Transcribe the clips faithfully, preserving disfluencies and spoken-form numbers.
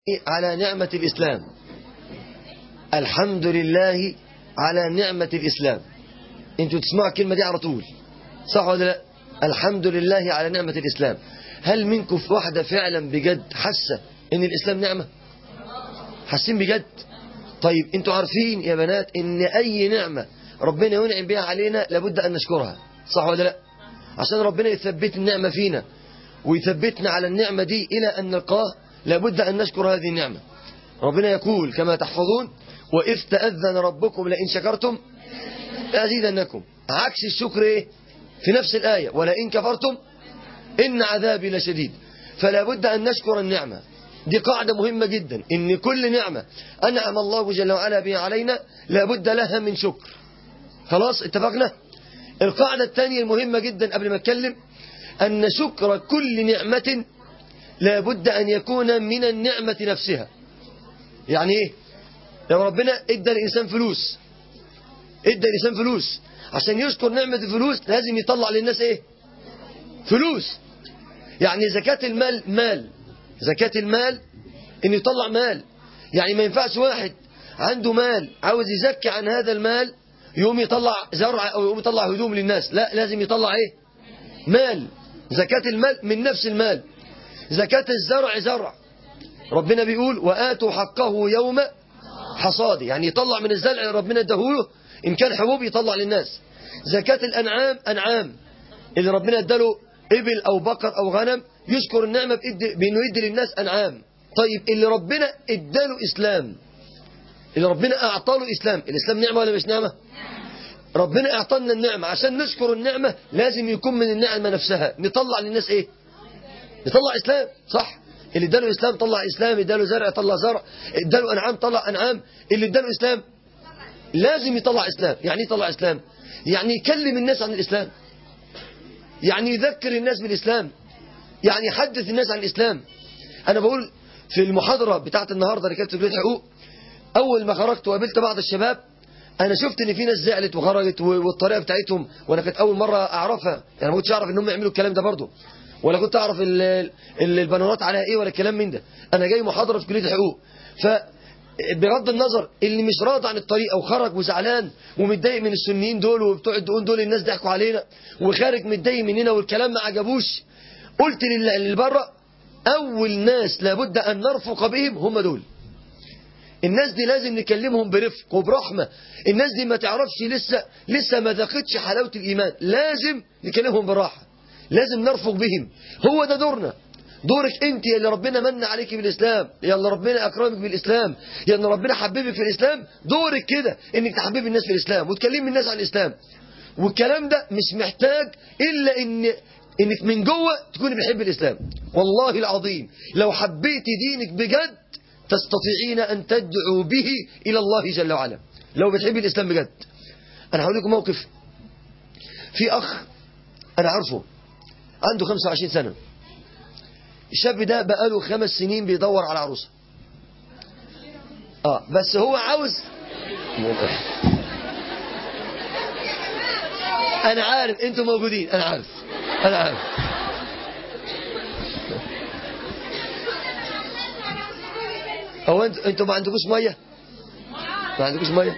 على نعمة الإسلام. الحمد لله على نعمة الإسلام. انتوا تسمعوا الكلمة دي على طول، صح ولا لا؟ الحمد لله على نعمة الإسلام. هل منكم في واحدة فعلا بجد حاسة ان الإسلام نعمة؟ حاسين بجد؟ طيب انتوا عارفين يا بنات ان اي نعمة ربنا ينعم بها علينا لابد ان نشكرها، صح ولا لا؟ عشان ربنا يثبت النعمة فينا ويثبتنا على النعمة دي الى ان نلقاه لابد ان نشكر هذه النعمة. ربنا يقول كما تحفظون: وإذ تأذن ربكم لئن شكرتم لأزيدنكم. عكس الشكر ايه في نفس الآية: ولئن كفرتم إن عذابي لشديد. فلا بد أن نشكر النعمة. دي قاعدة مهمة جدا، إن كل نعمة أنعم الله جل وعلا بها علينا لا بد لها من شكر. خلاص اتفقنا؟ القاعدة الثانية المهمة جدا قبل ما اتكلم، أن شكر كل نعمة لا بد أن يكون من النعمة نفسها. يعني ايه؟ لو ربنا ادى الإنسان فلوس ادى الإنسان فلوس عشان يشكر نعمة الفلوس لازم يطلع للناس ايه؟ فلوس. يعني زكاة المال مال، زكاة المال ان يطلع مال. يعني ما ينفعش واحد عنده مال عاوز يزكي عن هذا المال يقوم يطلع زرع او يقوم يطلع هدوم للناس، لا، لازم يطلع ايه؟ مال. زكاة المال من نفس المال. زكاة الزرع زرع، ربنا بيقول: وآتوا حقه يوم حصاده، يعني يطلع من الزرع اللي ربنا اداهوله، ان كان حبوب يطلع للناس. زكاة الأنعام أنعام، اللي ربنا اداله إبل أو بقر أو غنم يشكر النعمة بأنه يدي للناس أنعام. طيب اللي ربنا اداله إسلام، اللي ربنا أعطاله إسلام، الإسلام نعمة ولا مش نعمة؟ ربنا أعطانا النعمة، عشان نشكر النعمة لازم يكون من النعمة نفسها نطلع للناس إيه؟ نطلع إسلام، صح؟ اللي اداله إسلام طلع إسلام، اداله زرع طلع زرع، اداله أنعام طلع أنعام. اللي اداله إسلام لازم يطلع إسلام. يعني يطلع إسلام يعني يكلم الناس عن الإسلام، يعني يذكر الناس بالإسلام، يعني يحدث الناس عن الإسلام. أنا بقول في المحاضرة بتاعت النهاردة اللي كانت في كلية حقوق، أول ما خرجت وقابلت بعض الشباب أنا شفت إن في ناس زعلت وخرجت والطريقة بتاعتهم، وأنا كانت أول مرة أعرفها. يعني ما كنتش أعرف إنهم يعملوا الكلام ده برضه، ولا كنت أعرف البنرات على إيه ولا الكلام من ده. أنا جاي محاضرة في كلية حقوق، فبغض النظر اللي مش راضي عن الطريقة وخرج وزعلان ومتضايق من السنيين دول وبتوع الدقون دول، الناس ضحكوا علينا، وخارج متضايق مننا والكلام ما عجبوش، قلت للي بره: أول ناس لابد أن نرفق بهم هم دول. الناس دي لازم نكلمهم برفق وبرحمة. الناس دي ما تعرفش لسه لسه ما ذاقتش حلاوة الإيمان، لازم نكلمهم براحة، لازم نرفق بهم. هو ده دورنا. دورك انت يا اللي ربنا من عليك بالإسلام، يا اللي ربنا أكرمك بالإسلام، يا اللي ربنا حببك في الإسلام. دورك كده انك تحبب الناس في الإسلام وتكلم الناس عن الإسلام. والكلام ده مش محتاج إلا إن انك من جوه تكوني بتحب الإسلام. والله العظيم لو حبيت دينك بجد تستطيعين أن تدعوا به إلى الله جل وعلا، لو بتحب الإسلام بجد. أنا هقول لكم موقف. في أخ أنا عارفه عنده خمسة وعشرين سنة، الشاب ده بقاله خمس سنين بيدور على عروسة. آه بس هو عاوز أنا عارف أنتم موجودين، أنا عارف أنا عارف هو أنتم أنتم ما عندكوش مية؟ ما عندكوش مية؟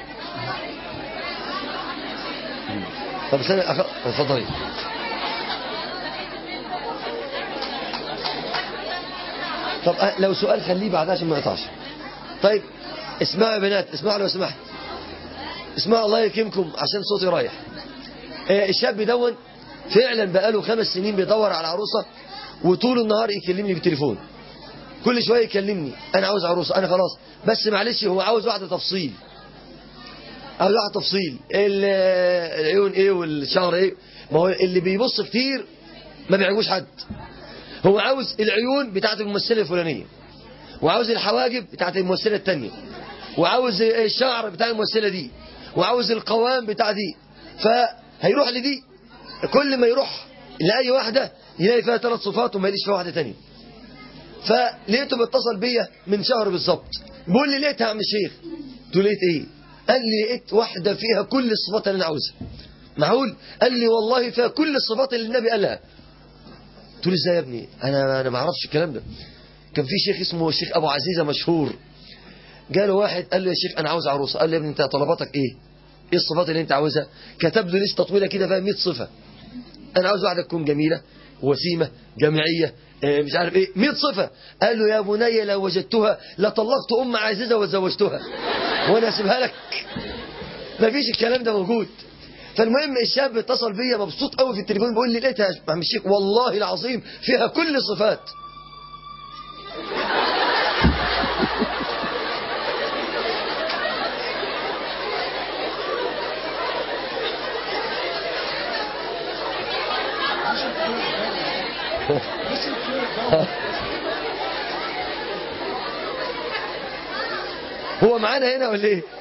طب استنى أخ... اتفضلي. طب لو سؤال خليه بعدها عشان ما يقطعش. طيب اسمعوا يا بنات، اسمعوا لو سمحت، اسمعوا الله يكرمكم عشان صوتي رايح. الشاب دون فعلا بقاله خمس سنين بيدور على عروسة، وطول النهار يكلمني بالتليفون، كل شوية يكلمني: أنا عاوز عروسة، أنا خلاص، بس معلش هو عاوز واحدة تفصيل، عاوز واحدة تفصيل، العيون إيه والشعر إيه. ما هو اللي بيبص كتير ما بيعجبوش حد. هو عاوز العيون بتاعت الممثلة الفلانية، وعاوز الحواجب بتاعت الممثلة التانية، وعاوز الشعر بتاع الممثلة دي، وعاوز القوام بتاع دي. فهيروح لدي، كل ما يروح لأي واحدة يلاقي فيها ثلاث صفات وما يلاقيش فيها واحدة تانية. فلقيته بيتصل بيا من شهر بالظبط، بيقول لي: لقيتها يا عم الشيخ. قلت له: لقيت ايه؟ قال لي: لقيت واحدة فيها كل الصفات اللي انا عاوزها. معقول؟ قال لي: والله فيها كل الصفات اللي النبي قالها. قلت له: ازاي يا ابني؟ انا انا ما اعرفش الكلام ده. كان في شيخ اسمه الشيخ ابو عزيزة مشهور، جاله واحد قال له يا شيخ انا عاوز عروسه. قال له يا ابني انت طلباتك ايه؟ ايه الصفات اللي انت عاوزها؟ كتب له لسته طويله كده فيها مية صفه. انا عاوز واحده تكون جميله وسيمه جامعيه اه مش عارف ايه، مية صفه. قال له يا بني لو وجدتها لطلقت ام عزيزه وزوجتها وانا اسيبها لك. مفيش الكلام ده موجود. فالمهم الشاب اتصل بيا مبسوط قوي في التليفون بيقول لي لقيتها يا عم الشيخ والله العظيم فيها كل الصفات. هو معانا هنا ولا ايه؟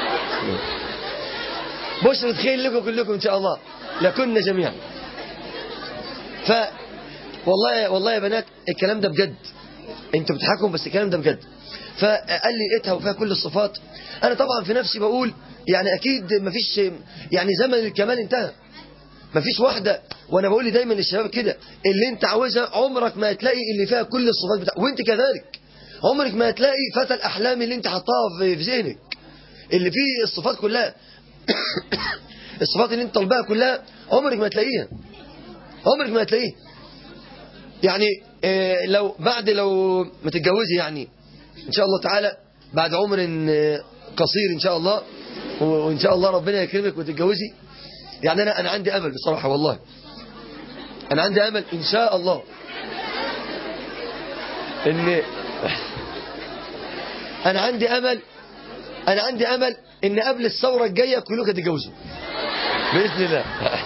بشرة خير لكم كلكم ان شاء الله لكنا جميعا. ف والله والله يا بنات الكلام ده بجد، انتوا بتضحكوا بس الكلام ده بجد. فقال لي لقيتها وفيها كل الصفات. انا طبعا في نفسي بقول يعني اكيد مفيش، يعني زمن الكمال انتهى، مفيش واحدة. وانا بقول لي دايما للشباب كده، اللي انت عاوزها عمرك ما هتلاقي اللي فيها كل الصفات بتاع، وانت كذلك عمرك ما هتلاقي فتى الاحلام اللي انت حطاها في ذهنك اللي فيه الصفات كلها. الصفات اللي انت طالبها كلها عمرك ما هتلاقيها، عمرك ما هتلاقيها. يعني اه لو بعد لو ما تتجوزي يعني ان شاء الله تعالى بعد عمر قصير ان شاء الله، وان شاء الله ربنا يكرمك وتتجوزي. يعني انا انا عندي امل بصراحه، والله انا عندي امل ان شاء الله ان انا عندي امل انا عندي امل ان قبل الثوره الجايه كلكم تتجوزوا باذن الله.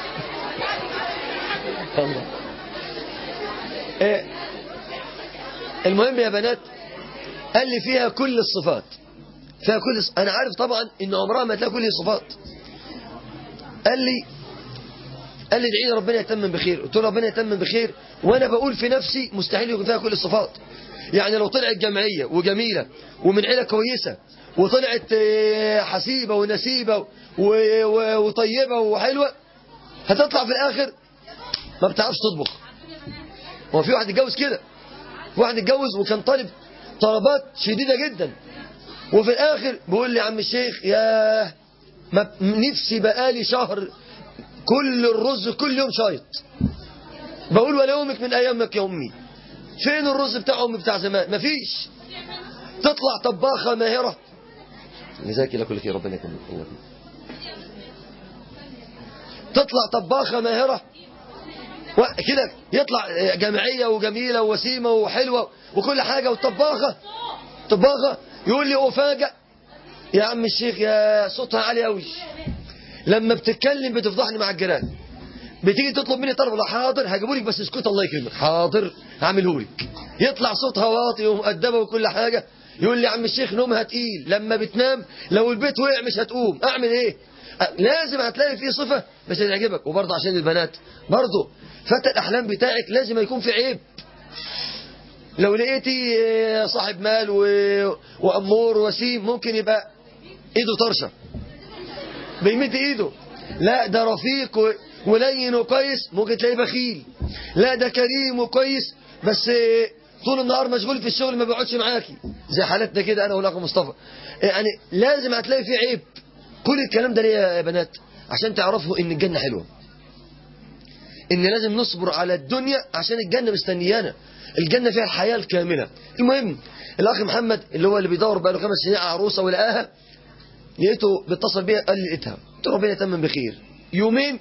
الله. إيه المهم يا بنات قال لي فيها كل الصفات، فيها كل الصفات. انا عارف طبعا ان عمرها ما تلاقي كل الصفات. قال لي قال لي ادعي لي ربنا يتمم بخير. قلت له ربنا يتمم بخير، وانا بقول في نفسي مستحيل يكون فيها كل الصفات. يعني لو طلعت جمعيه وجميله ومن عيله كويسه وطلعت حسيبه ونسيبه وطيبه وحلوه، هتطلع في الاخر ما بتعرفش تطبخ. هو في واحد اتجوز كده، واحد اتجوز وكان طالب طلبات شديده جدا، وفي الاخر بيقول لي يا عم الشيخ يا نفسي بقالي شهر كل الرز كل يوم شايط. بقول ولا يومك من ايامك يا امي، فين الرز بتاع امي بتاع زمان؟ مفيش. تطلع طباخه ماهره، جزاك الله كل خير ربنا يكرمك. تطلع طباخه ماهره كده، يطلع جمعيه وجميله ووسيمه وحلوه وكل حاجه، والطباخه طباخه يقول لي افاجئ يا عم الشيخ يا صوتها عالي قوي، لما بتتكلم بتفضحني مع الجيران. بتيجي تطلب مني طلب، لا حاضر هجيبه لك بس اسكت الله يكرمك، حاضر هعمله لك. يطلع صوتها واطي ومؤدبه وكل حاجه. يقول لي يا عم الشيخ نومها تقيل، لما بتنام لو البيت وقع مش هتقوم، اعمل ايه؟ لازم هتلاقي فيه صفه مش هتعجبك. وبرضه عشان البنات برضه فتى الاحلام بتاعك لازم يكون في عيب. لو لقيتي صاحب مال و... وامور وسيم ممكن يبقى ايده طرشه بيمد ايده، لا ده رفيق و... ولين وكويس ممكن تلاقيه بخيل، لا ده كريم وكويس بس طول النهار مشغول في الشغل ما بيقعدش معاكي زي حالتنا كده انا والاخ مصطفى. يعني لازم هتلاقي فيه عيب. كل الكلام ده ليه يا بنات؟ عشان تعرفوا ان الجنه حلوه، ان لازم نصبر على الدنيا عشان الجنه مستنيانا. الجنه فيها الحياه الكامله. المهم الاخ محمد اللي هو اللي بيدور بقى له خمس سنين على عروسه ولقاها، لقيته بيتصل بيا قال لي لقيتها. قلت له ربنا يتمم بخير. يومين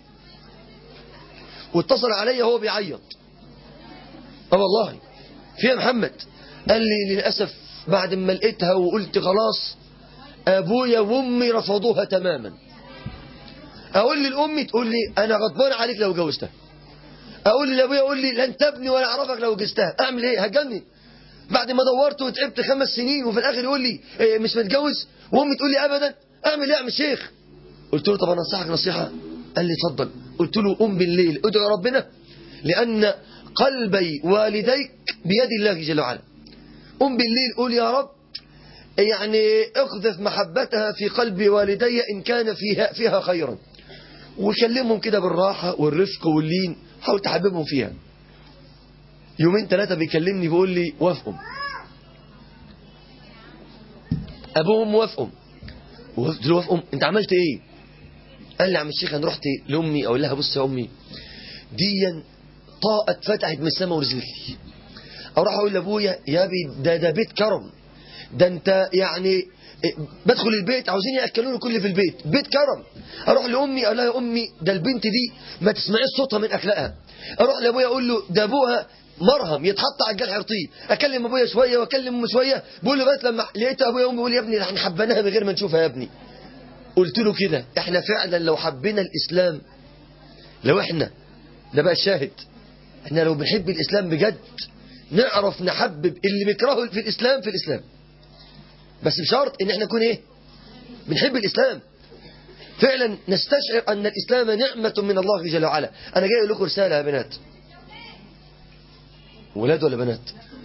واتصل عليا وهو بيعيط. اه والله في يا محمد. قال لي للاسف بعد ما لقيتها وقلت خلاص ابويا وامي رفضوها تماما. اقول للامي تقول لي انا غضبان عليك لو جوزتها. اقول لابويا يقول لي لن تبني ولا اعرفك لو جوزتها. اعمل ايه؟ هتجنن. بعد ما دورت وتعبت خمس سنين وفي الاخر يقول لي إيه مش متجوز، وامي تقول لي ابدا. اعمل ايه يا عم الشيخ؟ قلت له طب انا انصحك نصيحه. قال لي اتفضل. قلت له قم بالليل ادعو ربنا، لان قلبي والديك بيد الله جل وعلا. قم بالليل قول يا رب يعني اقذف محبتها في قلب والدي ان كان فيها فيها خيرا، وكلمهم كده بالراحه والرفق واللين، حاول تحببهم فيها. يومين ثلاثه بيكلمني بيقول لي وافقوا. ابوهم وافقوا، وقلت له وافقوا انت عملت ايه؟ قال لي يا عم الشيخ انا رحت لامي اقول لها بص يا امي دي طاقه اتفتحت من السماء ونزلت لي، اروح اقول لابويا يا ابي ده ده بيت كرم، ده انت يعني بدخل البيت عاوزين ياكلوني كل في البيت، بيت كرم. اروح لامي اقول لها يا امي ده البنت دي ما تسمعيش صوتها من اخلاقها. اروح لابويا اقول له ده ابوها مرهم يتحط على الجرح يرطيه. اكلم ابويا شويه واكلم امي شويه، بقول له بس لما لقيت ابويا وامي بيقول يا ابني احنا حبيناها من غير ما نشوفها يا ابني. قلت له كده احنا فعلا لو حبينا الاسلام، لو احنا ده بقى الشاهد، احنا لو بنحب الاسلام بجد نعرف نحبب اللي بيكرهه في الاسلام في الاسلام، بس بشرط ان احنا نكون ايه؟ بنحب الاسلام فعلا، نستشعر ان الاسلام نعمة من الله جل وعلا. انا جاي اقول لكم رسالة يا بنات، ولاد ولا بنات؟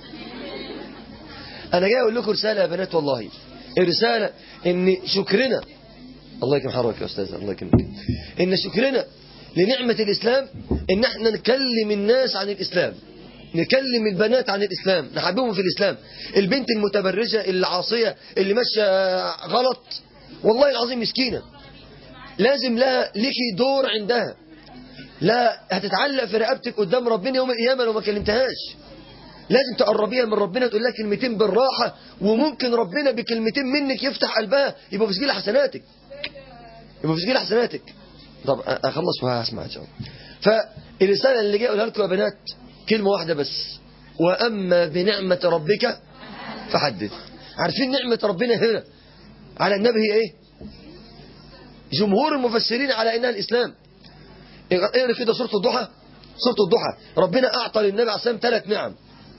انا جاي اقول لكم رسالة يا بنات والله، الرسالة ان شكرنا، الله يكرم حضرتك يا استاذ، الله يكرمك، ان شكرنا لنعمة الاسلام ان احنا نكلم الناس عن الاسلام، نكلم البنات عن الإسلام، نحببهم في الإسلام. البنت المتبرجة العاصية اللي ماشية غلط والله العظيم مسكينة، لازم لها ليكي دور عندها، لا هتتعلق في رقبتك قدام ربنا يوم القيامة لو ما كلمتهاش. لازم تقربيها من ربنا، تقول لها كلمتين بالراحة، وممكن ربنا بكلمتين منك يفتح قلبها يبقى في سجل حسناتك، يبقى في سجل حسناتك. طب أخلص وهسمع إن شاء الله. فالرسالة اللي جاي أقولها لكم يا بنات كلمة واحدة بس، وأما بنعمة ربك فحدث. عارفين نعمة ربنا هنا على النبي هي ايه؟ جمهور المفسرين على انها الاسلام. اقرا كده سورة الضحى، سورة الضحى ربنا اعطى للنبي عليه السلام ثلاث نعم،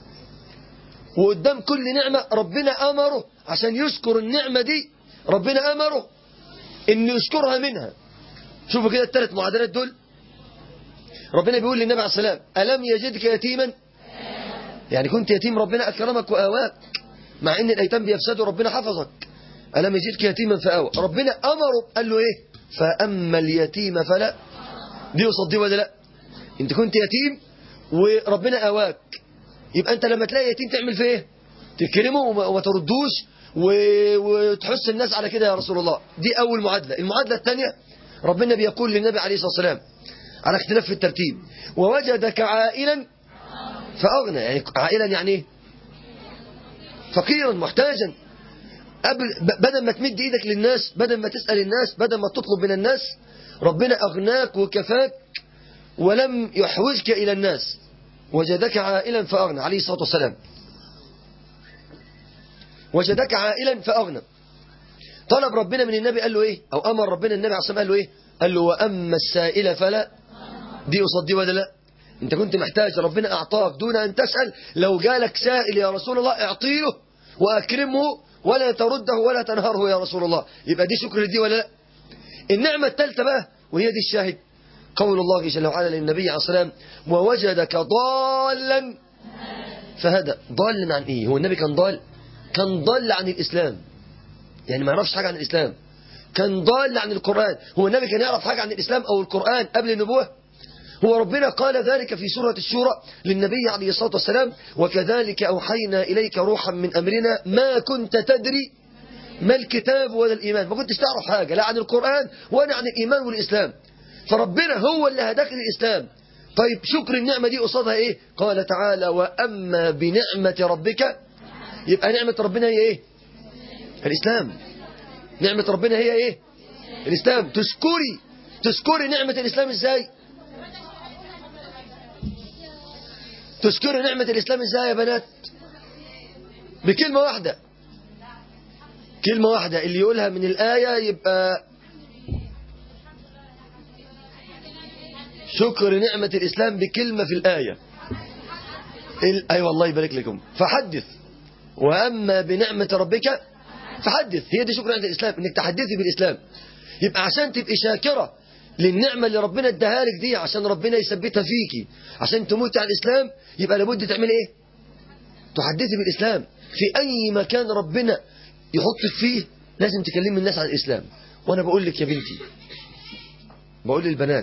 وقدام كل نعمة ربنا امره عشان يشكر النعمة دي، ربنا امره ان يشكرها منها. شوفوا كده الثلاث معادلات دول، ربنا بيقول للنبي عليه السلام ألم يجدك يتيما، يعني كنت يتيم ربنا أكرمك وآواك، مع ان الايتام بيفسدوا ربنا حفظك. ألم يجدك يتيما فآوى، ربنا أمره قال له ايه؟ فأما اليتيم فلا، دي قصاد دي ولا لا؟ انت كنت يتيم وربنا آواك، يبقى انت لما تلاقي يتيم تعمل فيه ايه؟ تكرمه وما تردوش وتحس الناس على كده يا رسول الله. دي اول معادلة. المعادلة الثانية ربنا بيقول للنبي عليه الصلاة والسلام على اختلاف في الترتيب ووجدك عائلا فأغنى، يعني عائلا يعني ايه؟ فقيرا محتاجا. قبل بدل ما تمد ايدك للناس، بدل ما تسأل الناس، بدل ما تطلب من الناس، ربنا أغناك وكفاك ولم يحوجك إلى الناس. وجدك عائلا فأغنى عليه الصلاة والسلام، وجدك عائلا فأغنى. طلب ربنا من النبي قال له ايه؟ او امر ربنا النبي عليه الصلاة والسلام قال له ايه؟ قال له واما السائل فلا، دي قصاد دي ولا لا؟ انت كنت محتاج ربنا اعطاك دون ان تسأل. لو جالك سائل يا رسول الله اعطيه واكرمه ولا ترده ولا تنهره يا رسول الله، يبقى دي شكر دي ولا لا؟ النعمة الثالثة بقى وهي دي الشاهد، قول الله جل وعلا للنبي عليه الصلاة والسلام ووجدك ضالا فهدى. ضال عن ايه؟ هو النبي كان ضال؟ كان ضال عن الاسلام، يعني ما يعرفش حاجة عن الاسلام، كان ضال عن القرآن. هو النبي كان يعرف حاجة عن الاسلام او القرآن قبل النبوة؟ هو ربنا قال ذلك في سورة الشورى للنبي عليه الصلاة والسلام وكذلك أوحينا إليك روحا من أمرنا ما كنت تدري ما الكتاب ولا الإيمان، ما كنتش تعرف حاجة لا عن القرآن ولا عن الإيمان والإسلام، فربنا هو اللي هداك للإسلام. طيب شكر النعمة دي قصادها إيه؟ قال تعالى وأما بنعمة ربك، يبقى نعمة ربنا هي إيه؟ الإسلام. نعمة ربنا هي إيه؟ الإسلام. تشكري تشكري نعمة الإسلام إزاي؟ تشكروا نعمة الإسلام إزاي يا بنات؟ بكلمة واحدة، كلمة واحدة اللي يقولها من الآية يبقى شكر نعمة الإسلام بكلمة في الآية. ال... أيوة الله يبارك لكم. فحدث وأما بنعمة ربك فحدث، هي دي شكر نعمة الإسلام، إنك تحدثي بالإسلام. يبقى عشان تبقي شاكرة للنعمة اللي ربنا اداها لك دي، عشان ربنا يثبتها فيكي، عشان تموتي على الإسلام، يبقى لابد تعملي ايه؟ تحدثي بالإسلام. في أي مكان ربنا يحطك فيه لازم تكلمي الناس عن الإسلام. وأنا بقول لك يا بنتي، بقول للبنات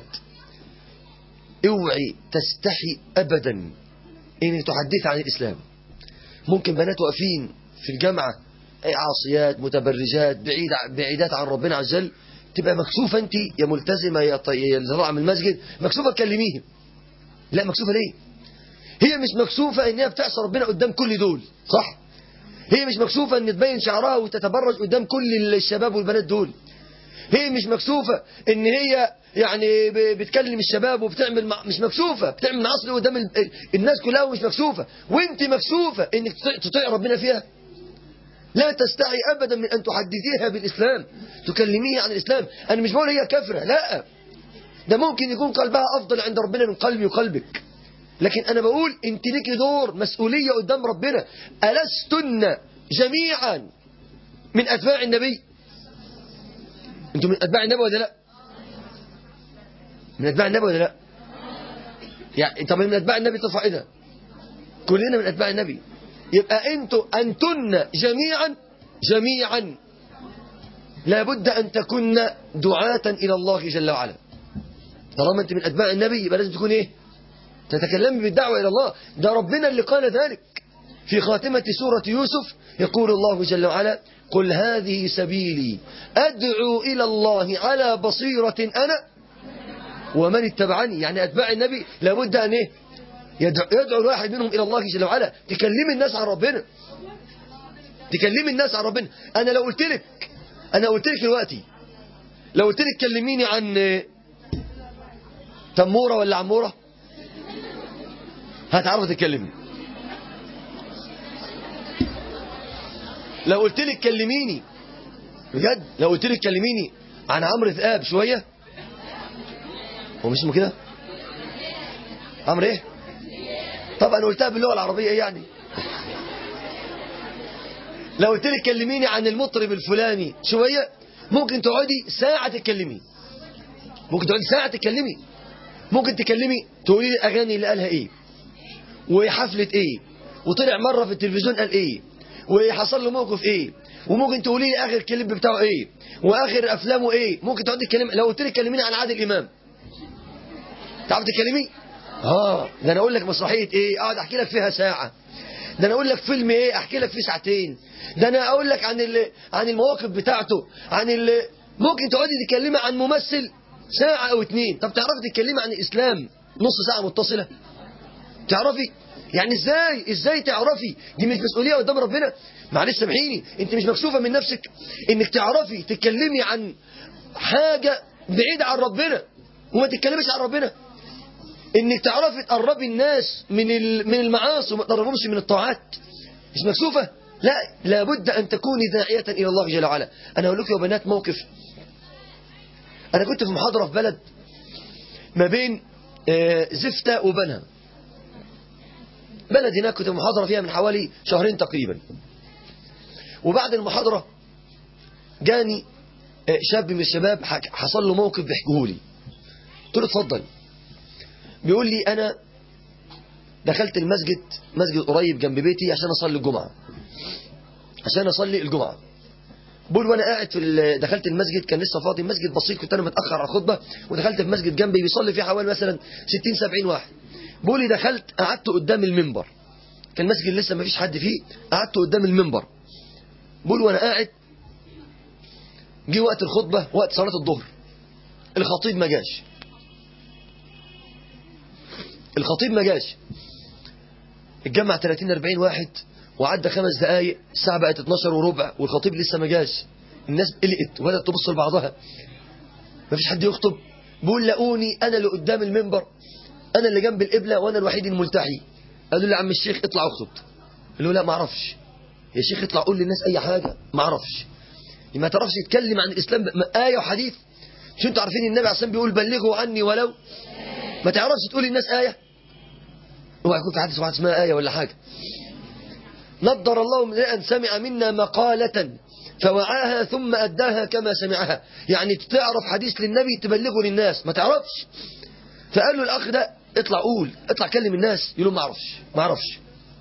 اوعي تستحي أبدا إنك تحدثي عن الإسلام. ممكن بنات واقفين في الجامعة عاصيات متبرجات بعيد بعيدات عن ربنا عز وجل، تبقى مكسوفة أنت يا ملتزمة يا طالعة من المسجد، مكسوفة تكلميهم. لا، مكسوفة ليه؟ هي مش مكسوفة إنها بتعصى ربنا قدام كل دول، صح؟ هي مش مكسوفة إن تبين شعرها وتتبرج قدام كل الشباب والبنات دول. هي مش مكسوفة إن هي يعني بتكلم الشباب وبتعمل مع... مش مكسوفة بتعمل معاصي قدام ال... الناس كلها، ومش مكسوفة. وانت مكسوفة إنك تطيع ربنا فيها. لا تستحي أبدا من أن تحدثيها بالإسلام، تكلميها عن الإسلام. أنا مش بقول هي كافرة، لا، ده ممكن يكون قلبها أفضل عند ربنا من قلبي وقلبك، لكن أنا بقول أنت ليكي دور مسؤولية قدام ربنا. ألستن جميعا من أتباع النبي؟ أنتم من أتباع النبي ولا لا؟ من أتباع النبي ولا لا؟ يعني طب من أتباع النبي ترفع إيدها. كلنا من أتباع النبي. يبقى أنتوا أنتن جميعا جميعا لابد أن تكون دعاة إلى الله جل وعلا. طالما أنت من أتباع النبي يبقى لازم تكون إيه؟ تتكلمي بالدعوة إلى الله. ده ربنا اللي قال ذلك في خاتمة سورة يوسف. يقول الله جل وعلا: قل هذه سبيلي أدعو إلى الله على بصيرة أنا ومن اتبعني. يعني أتباع النبي لابد أن إيه؟ يدعو, يدعو الواحد منهم إلى الله جل وعلا. تكلمي الناس عن ربنا، تكلمي الناس عن ربنا. أنا لو قلت لك أنا قلت لك دلوقتي، لو قلت لك كلميني عن تمورة ولا عمورة، هتعرف تتكلمي. لو قلت لك كلميني بجد، لو قلت لك كلميني عن عمرو ذئاب شوية، هو مش اسمه كده؟ عمرو ايه؟ طبعا قلتها باللغة العربية يعني. لو قلت لك كلميني عن المطرب الفلاني شوية، ممكن تقعدي ساعة تتكلمي، ممكن تقعدي ساعة تتكلمي. ممكن تكلمي تقولي لي الأغاني اللي قالها ايه، وحفلة ايه، وطلع مرة في التلفزيون قال ايه، وحصل له موقف ايه، وممكن تقولي لي اخر كليب بتاعه ايه، واخر افلامه ايه. ممكن تقعدي تتكلمي. لو قلت لك كلميني عن عادل امام، تعرف تتكلمي؟ اه ده انا اقول لك مسرحيه ايه اقعد احكي لك فيها ساعه. ده انا اقول لك فيلم ايه احكي لك فيه ساعتين. ده انا اقول لك عن عن المواقف بتاعته، عن ال... ممكن تقعدي تتكلمي عن ممثل ساعه او اتنين. طب تعرفي تتكلمي عن الاسلام نص ساعه متصله؟ تعرفي؟ يعني ازاي ازاي تعرفي؟ دي مش مسؤوليه قدام ربنا؟ معلش سامحيني، انت مش مكسوفه من نفسك انك تعرفي تتكلمي عن حاجه بعيده عن ربنا وما تتكلميش عن ربنا؟ انك تعرفي تقربي الناس من من المعاصي وما تقربهمش من الطاعات؟ مش مكسوفه؟ لا، لابد ان تكوني داعيه الى الله جل وعلا. انا اقول لكم يا بنات موقف. انا كنت في محاضره في بلد ما بين زفتة وبنها، بلد هناك كنت محاضرة فيها من حوالي شهرين تقريبا. وبعد المحاضرة جاني شاب من الشباب حصل له موقف بيحكيه لي. قلت له اتفضل. بيقول لي أنا دخلت المسجد، مسجد قريب جنب بيتي، عشان أصلي الجمعة عشان أصلي الجمعة بقول وانا قاعد في دخلت المسجد كان لسه فاضي، مسجد بسيط، كنت انا متأخر على الخطبة، ودخلت في مسجد جنبي بيصلي فيه حوالي مثلا ستين سبعين واحد. بقول لي دخلت قعدت قدام المنبر، كان المسجد لسه ما فيش حد فيه، قعدت قدام المنبر. بقول وانا قاعد جه وقت الخطبة، وقت صلاة الظهر، الخطيب ما جاش الخطيب ما جاش اتجمع ثلاثين أربعين واحد، وعدى خمس دقايق، الساعة بقت اتناشر وربع والخطيب لسه ما جاش. الناس قلقت وبدأت تبص لبعضها، ما فيش حد يخطب. بقول لاقوني انا اللي قدام المنبر، انا اللي جنب القبلة، وانا الوحيد الملتحي. قالوا لي يا عم الشيخ اطلع اخطب. قال له لا ما اعرفش. يا شيخ اطلع قول للناس اي حاجة. ما اعرفش. ما تعرفش يتكلم عن الاسلام آية وحديث؟ مش انتوا عارفين النبي عليه الصلاة والسلام بيقول بلغوا عني ولو؟ ما تعرفش تقول للناس آية؟ اوعى يكون في حديث واحد اسمها آية ولا حاجة. نضر الله امرئا سمع منا مقالة فوعاها ثم أداها كما سمعها. يعني تعرف حديث للنبي تبلغه للناس، ما تعرفش. فقال له الأخ ده اطلع قول، اطلع كلم الناس. يقول له ما اعرفش ما اعرفش.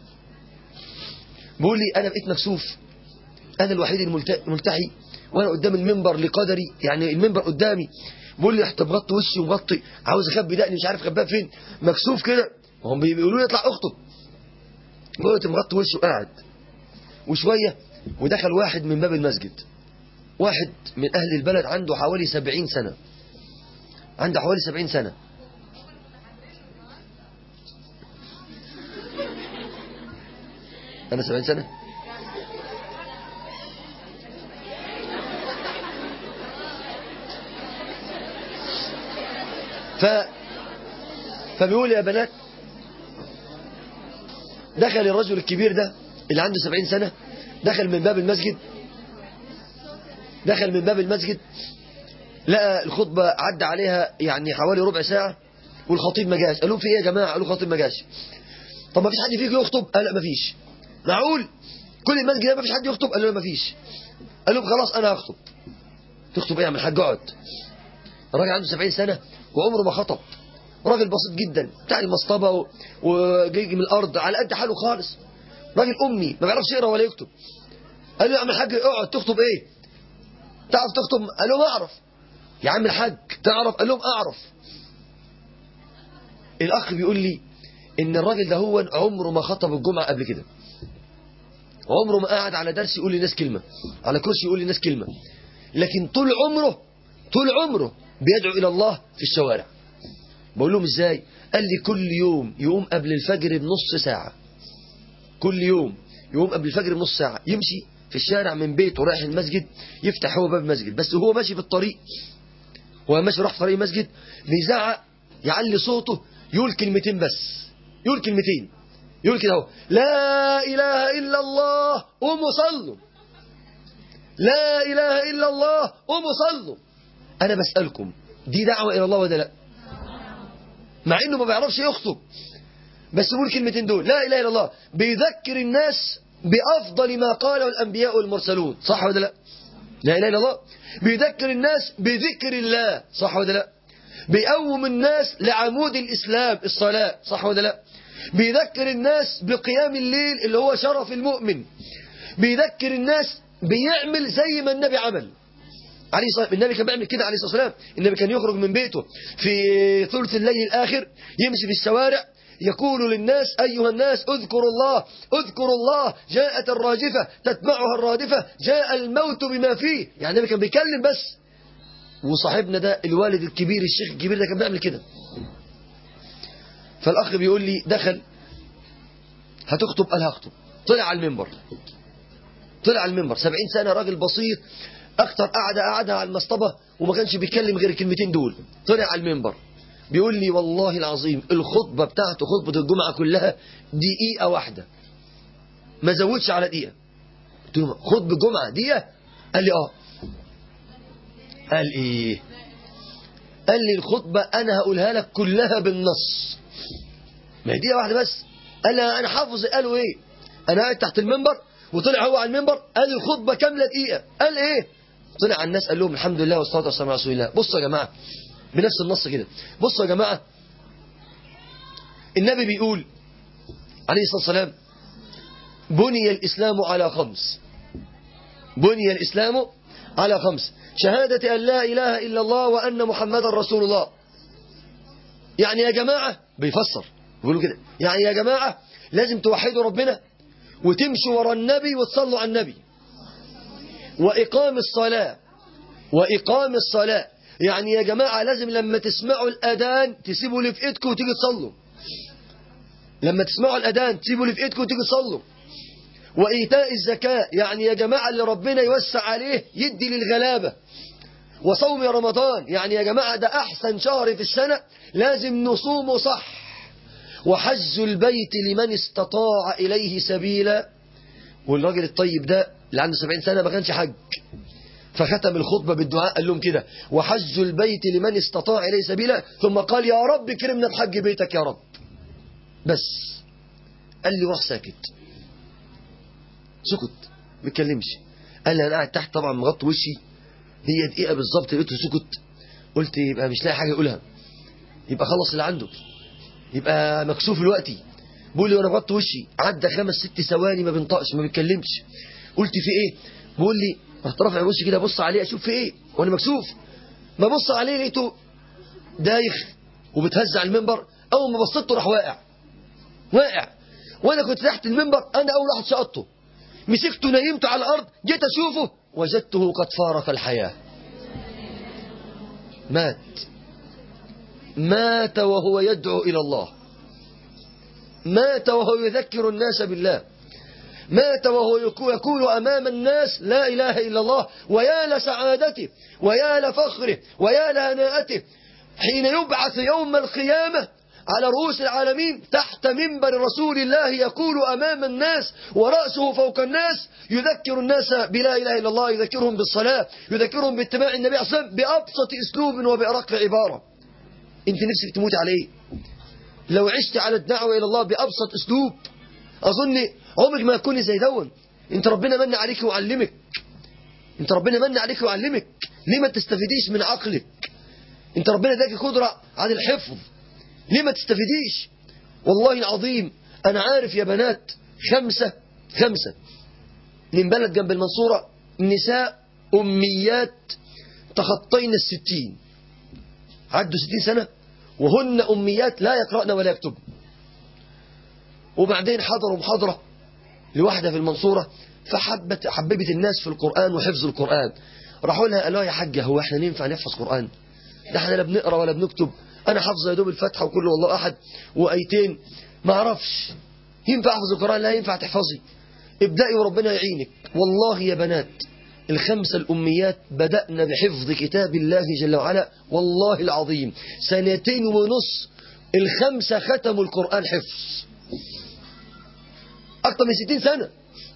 بيقول لي أنا بقيت مكسوف، أنا الوحيد الملتحي وأنا قدام المنبر لقدري، يعني المنبر قدامي. بيقول لي رحت مغطي وشي ومغطي، عاوز أخبي دقني مش عارف أخبيها فين، مكسوف كده. هم بيقولوا لي اطلع اخطب، قلت مغطي وشه قاعد. وشوية ودخل واحد من باب المسجد، واحد من أهل البلد عنده حوالي سبعين سنة، عنده حوالي سبعين سنة. أنا سبعين سنة. ف... فبيقول يا بنات، دخل الرجل الكبير ده اللي عنده سبعين سنة، دخل من باب المسجد، دخل من باب المسجد لقى الخطبة عدى عليها يعني حوالي ربع ساعة والخطيب ما جاش. قالوا في ايه يا جماعة؟ قالوا الخطيب ما جاش. طب ما فيش حد فيك يخطب؟ قال لا ما فيش. معقول كل المسجد ده ما فيش حد يخطب؟ قال له ما فيش. قال لهم خلاص انا هخطب. تخطب ايه يا عم الحاج؟ اقعد. الراجل عنده سبعين سنة وعمره ما خطب، راجل بسيط جدا بتاع المصطبة وجاي من الارض على قد حاله خالص، راجل امي ما بيعرفش يقرا ولا يكتب. قال له يا عم الحاج اقعد، تخطب ايه؟ تعرف تخطب؟ قال له ما اعرف. يا عم الحاج تعرف؟ قال لهم اعرف. الاخ بيقول لي ان الراجل ده هو عمره ما خطب الجمعة قبل كده، عمره ما قاعد على درس يقول للناس كلمة، على كرسي يقول للناس كلمة، لكن طول عمره طول عمره بيدعو إلى الله في الشوارع. بقول لهم ازاي؟ قال لي كل يوم يقوم قبل الفجر بنص ساعة، كل يوم يقوم قبل الفجر بنص ساعة يمشي في الشارع من بيته رايح المسجد، يفتح هو باب المسجد، بس وهو ماشي في الطريق، وهو ماشي راح طريق المسجد بيزعق يعلي صوته يقول كلمتين بس، يقول كلمتين، يقول كده اهو: لا إله إلا الله قوموا صلوا، لا إله إلا الله قوموا صلوا. أنا بسألكم دي دعوة إلى الله ولا لا؟ مع إنه ما بيعرفش يخطب، بس يقول كلمتين دول لا إله إلا الله، بيذكر الناس بأفضل ما قاله الأنبياء والمرسلون، صح ولا لا؟ لا إله إلا الله. بيذكر الناس بذكر الله، صح ولا لا؟ بيقوم الناس لعمود الإسلام الصلاة، صح ولا لا؟ بيذكر الناس بقيام الليل اللي هو شرف المؤمن، بيذكر الناس بيعمل زي ما النبي عمل عليه الصلاة. النبي كان بيعمل كده عليه الصلاة والسلام. النبي كان يخرج من بيته في ثلث الليل الآخر يمشي في الشوارع يقول للناس: أيها الناس اذكروا الله اذكروا الله، جاءت الراجفة تتبعها الرادفة، جاء الموت بما فيه. يعني النبي كان بيكلم بس. وصاحبنا ده الوالد الكبير الشيخ الكبير ده كان بيعمل كده. فالأخ بيقول لي دخل: هتخطب؟ قال هخطب. طلع على المنبر، طلع على المنبر سبعين سنة، راجل بسيط، أكتر قعدة قعدها على المصطبة وما كانش بيتكلم غير الكلمتين دول. طلع على المنبر بيقول لي والله العظيم الخطبة بتاعته خطبة الجمعة كلها دقيقة واحدة، ما زودش على دقيقة. قلت له خطبة الجمعة دقيقة؟ قال لي اه. قال ايه؟ قال لي الخطبة انا هقولها لك كلها بالنص، ما هي دقيقة واحدة بس. قال لي انا حافظ. قالوا ايه؟ انا قاعد تحت المنبر وطلع هو على المنبر قال الخطبة كاملة دقيقة. قال ايه؟ طلع على الناس قال لهم الحمد لله والصلاة والسلام على رسول الله. بصوا يا جماعة بنفس النص كده، بصوا يا جماعة، النبي بيقول عليه الصلاة والسلام: بني الإسلام على خمس، بني الإسلام على خمس، شهادة أن لا إله إلا الله وأن محمد رسول الله. يعني يا جماعة بيفسر بيقولوا كده، يعني يا جماعة لازم توحدوا ربنا وتمشوا ورا النبي وتصلوا على النبي، وإقام الصلاة، وإقام الصلاة. يعني يا جماعة لازم لما تسمعوا الأذان تسيبوا اللي في إيدكم وتيجي تصلوا، لما تسمعوا الأذان تسيبوا اللي في إيدكم وتيجي تصلوا. وإيتاء الزكاة، يعني يا جماعة اللي ربنا يوسع عليه يدي للغلابة. وصوم رمضان، يعني يا جماعة ده أحسن شهر في السنة لازم نصومه صح. وحج البيت لمن استطاع إليه سبيلا. والراجل الطيب ده اللي عنده سبعين سنة ما كانش حج، فختم الخطبة بالدعاء قال لهم كده: وحج البيت لمن استطاع إليه سبيلا، ثم قال: يا رب كرمنا بحج بيتك يا رب. بس قال لي وراح ساكت، سكت ما اتكلمش. قال لي انا قاعد تحت طبعا مغطي وشي، هي دقيقة بالظبط لقيته سكت. قلت يبقى مش لاقي حاجة يقولها، يبقى خلص اللي عنده، يبقى مكسوف دلوقتي. بيقول لي وانا مغطي وشي عدى خمس ست ثواني ما بينطقش ما بيتكلمش. قلت في ايه؟ بيقول لي رحت رافع وشي كده ابص عليه اشوف في ايه وانا مكسوف. ما بص عليه لقيته دايخ وبتهز على المنبر. اول ما بصيت راح واقع واقع وانا كنت تحت المنبر، انا اول واحد شقطته. مسكته نيمته على الأرض، جيت أشوفه وجدته قد فارق الحياة. مات مات وهو يدعو إلى الله، مات وهو يذكر الناس بالله، مات وهو يقول أمام الناس لا إله إلا الله. ويا لسعادته ويا لفخره ويا لهناءته حين يبعث يوم القيامة على رؤوس العالمين تحت منبر رسول الله، يقول أمام الناس ورأسه فوق الناس، يذكر الناس بلا إله إلا الله، يذكرهم بالصلاة، يذكرهم باتباع النبي صلى الله عليه وسلم بأبسط أسلوب وبأرق عبارة. أنت نفسك تموت على إيه؟ لو عشت على الدعوة إلى الله بأبسط أسلوب أظن عمرك ما تكوني زي دون. أنت ربنا من عليك وعلمك، أنت ربنا من عليك وعلمك، ليه ما تستفيديش من عقلك؟ أنت ربنا اداك قدرة عن الحفظ، ليه ما تستفيديش؟ والله العظيم أنا عارف يا بنات خمسة خمسة من بلد جنب المنصورة، نساء أميات تخطين الستين، عدوا ستين سنة وهن أميات لا يقرأن ولا يكتبن. وبعدين حضروا محاضرة لواحدة في المنصورة، فحبت حببت الناس في القرآن وحفظ القرآن. راحوا لها قالوا يا حاجة هو احنا ينفع نحفظ قرآن؟ ده احنا لا بنقرأ ولا بنكتب، أنا حافظ يا دوب الفتحة وكل والله أحد وأيتين ما أعرفش، ينفع أحفظ القرآن؟ لا ينفع تحفظي، ابدأي وربنا يعينك. والله يا بنات الخمسة الأميات بدأنا بحفظ كتاب الله جل وعلا، والله العظيم سنتين ونص الخمسة ختموا القرآن حفظ، أكثر من ستين سنة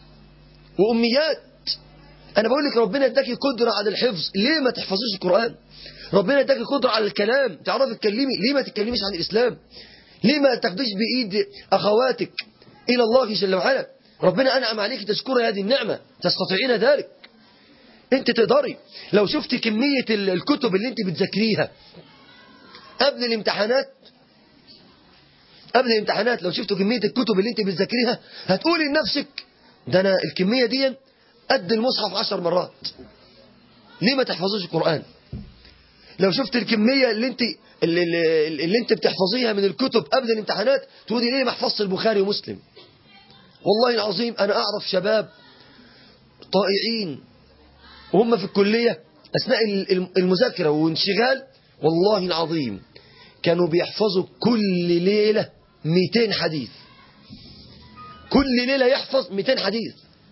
وأميات. أنا بقول لك ربنا اداكي قدرة على الحفظ، ليه ما تحفظيش القرآن؟ ربنا اداكي قدرة على الكلام، تعرفي تتكلمي، ليه ما تتكلميش عن الإسلام؟ ليه ما تاخديش بإيد أخواتك إلى الله جل وعلا؟ ربنا أنعم عليك تشكري هذه النعمة، تستطيعين ذلك، أنت تقدري. لو شفت كمية الكتب اللي أنت بتذاكريها قبل الامتحانات، قبل الامتحانات لو شفتوا كمية الكتب اللي أنت بتذاكريها هتقولي لنفسك ده أنا الكمية دي قد المصحف عشر مرات، ليه ما تحفظوش القرآن؟ لو شفت الكمية اللي انت اللي, اللي, اللي انت بتحفظيها من الكتب قبل الامتحانات تقولي ليه ما حفظت البخاري ومسلم؟ والله العظيم أنا أعرف شباب طائعين وهم في الكلية أثناء المذاكرة وانشغال، والله العظيم كانوا بيحفظوا كل ليلة مئتين حديث، كل ليلة يحفظ مئتين حديث.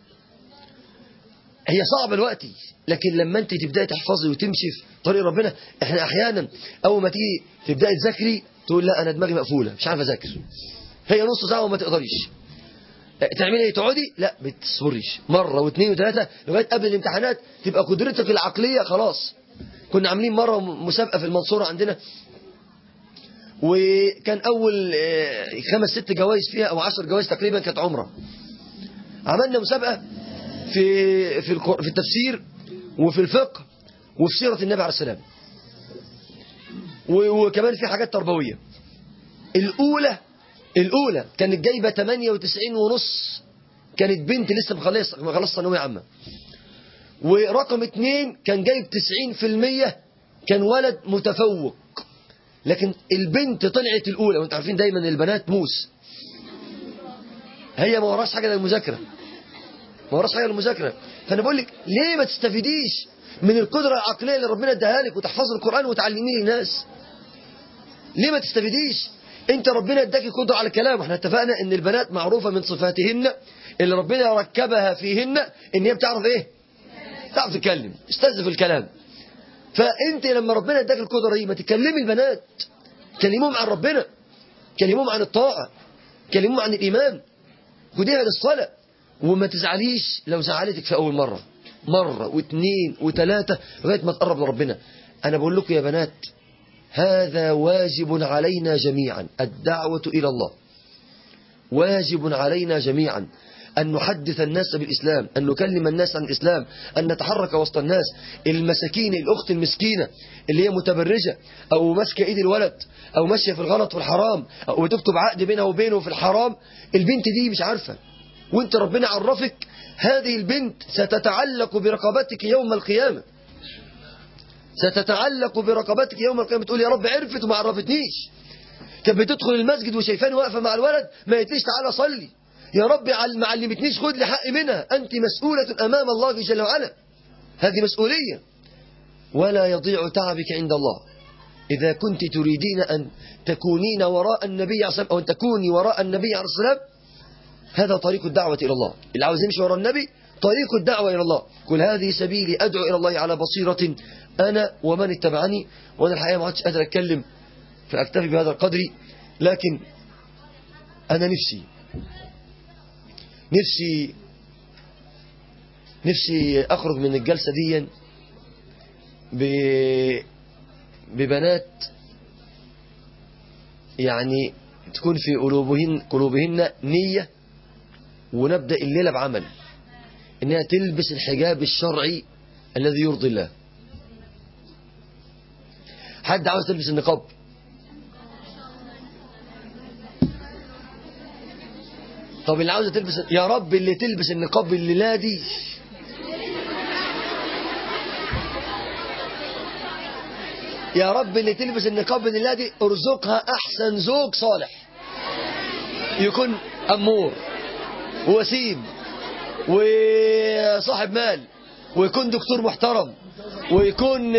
هي صعبة الوقت، لكن لما انت تبدأي تحفظي وتمشي في طريق ربنا، احنا احيانا اول ما تيجي تبدأي تذاكري تقول لا انا دماغي مقفولة مش عارف اذاكر، هي نص ساعة وما تقدريش تعملي ايه، تقعدي لا بتصبريش مرة واثنين وثلاثة لغاية قبل الامتحانات تبقى قدرتك العقلية خلاص. كنا عاملين مرة مسابقة في المنصورة عندنا، وكان اول خمس ست جوائز فيها او عشر جوائز تقريبا كانت عمرة. عملنا مسابقة في في في التفسير وفي الفقه وفي سيرة النبي عليه السلام، وكمان في حاجات تربوية. الأولى الأولى كانت جايبة ثمانية وتسعين ونص، كانت بنت لسه مخلصة مخلصة ثانوية عامة. ورقم اثنين كان جايب تسعين في المية، كان ولد متفوق، لكن البنت طلعت الأولى. وانت عارفين دايما البنات موس، هي ما وراش حاجة للمذاكرة، ما وراش حاجة للمذاكرة. فأنا بقول لك ليه ما تستفيديش من القدرة العقلية اللي ربنا اداها لك وتحفظي القرآن وتعلميه للناس؟ ليه ما تستفيديش؟ انت ربنا اداكي قدرة على الكلام، واحنا اتفقنا ان البنات معروفة من صفاتهن اللي ربنا ركبها فيهن ان هي بتعرف ايه؟ تعرف تتكلم، استاذ في الكلام. فانت لما ربنا اداك القدرة دي ما تكلمي البنات، كلموهم عن ربنا، كلموهم عن الطاعة، كلموهم عن الإيمان، خديها للصلاة. وما تزعليش لو زعلتك في أول مرة، مرة واثنين وثلاثة لغاية ما تقرب لربنا. أنا بقول لكم يا بنات هذا واجب علينا جميعا، الدعوة إلى الله واجب علينا جميعا، أن نحدث الناس بالإسلام، أن نكلم الناس عن الإسلام، أن نتحرك وسط الناس. المساكين، الأخت المسكينة اللي هي متبرجة أو ماسكة إيد الولد أو ماشية في الغلط والحرام أو بتكتب عقد بينها وبينه في الحرام، البنت دي مش عارفة، وانت ربنا عرفك هذه البنت ستتعلق برقبتك يوم القيامة، ستتعلق برقبتك يوم القيامة. تقول يا رب عرفت وما عرفتنيش، كانت بتدخل المسجد وشايفاني واقفة مع الولد ما قالتليش تعالى صلي، يا رب ما علمتنيش خد لي حق منها، أنت مسؤولة أمام الله جل وعلا، هذه مسؤولية. ولا يضيع تعبك عند الله. إذا كنت تريدين أن تكونين وراء النبي عليه الصلاة والسلام أو أن تكوني وراء النبي عليه الصلاة والسلام، هذا طريق الدعوة إلى الله. اللي عاوز يمشي وراء النبي طريق الدعوة إلى الله. قل هذه سبيلي أدعو إلى الله على بصيرة أنا ومن اتبعني. وأنا الحقيقة ما عادش قادر أتكلم فأكتفي بهذا القدر، لكن أنا نفسي نفسي نفسي أخرج من الجلسة دي ببنات يعني تكون في قلوبهن قلوبهن نية، ونبدأ الليلة بعمل إنها تلبس الحجاب الشرعي الذي يرضي الله. حد عاوز تلبس النقاب؟ طب اللي عاوزة تلبس، يا رب اللي تلبس النقاب الليلة دي يا رب اللي تلبس النقاب الليلة دي ارزقها احسن زوج صالح، يكون امور ووسيم وصاحب مال، ويكون دكتور محترم، ويكون